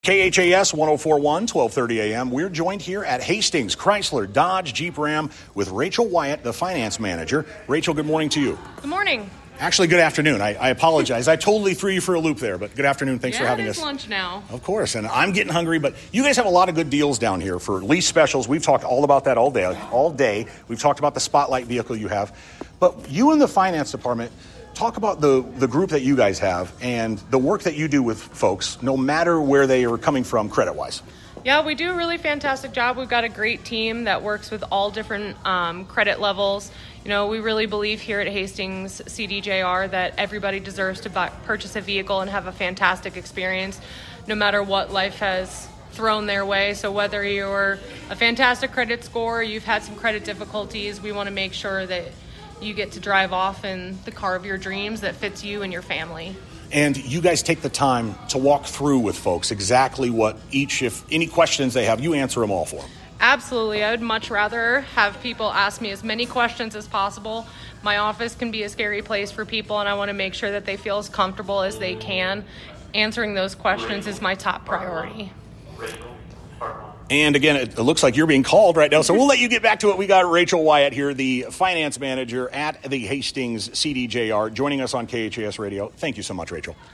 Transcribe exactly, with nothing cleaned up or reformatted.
K H A S one oh four point one, twelve thirty a.m. We're joined here at Hastings Chrysler Dodge Jeep Ram with Rachel Wyatt, the finance manager. Rachel, good morning to you. Good morning. Actually, good afternoon. I, I apologize. I totally threw you for a loop there, but good afternoon. Thanks yeah, for having it is us. lunch now. Of course, and I'm getting hungry, but you guys have a lot of good deals down here for lease specials. We've talked all about that all day. All day. We've talked about the Spotlight vehicle you have. But you in the finance department, talk about the, the group that you guys have and the work that you do with folks, no matter where they are coming from credit-wise. Yeah, we do a really fantastic job. We've got a great team that works with all different um, credit levels. You know, we really believe here at Hastings C D J R that everybody deserves to buy, purchase a vehicle and have a fantastic experience, no matter what life has thrown their way. So whether you're a fantastic credit score, you've had some credit difficulties, we want to make sure that you get to drive off in the car of your dreams that fits you and your family. And you guys take the time to walk through with folks exactly what each, if any questions they have, you answer them all for them. Absolutely. I would much rather have people ask me as many questions as possible. My office can be a scary place for people, and I want to make sure that they feel as comfortable as they can. Answering those questions is my top priority. And again, it looks like you're being called right now, so we'll let you get back to it. We got Rachel Wyatt here, the finance manager at the Hastings C D J R, joining us on K H A S Radio. Thank you so much, Rachel.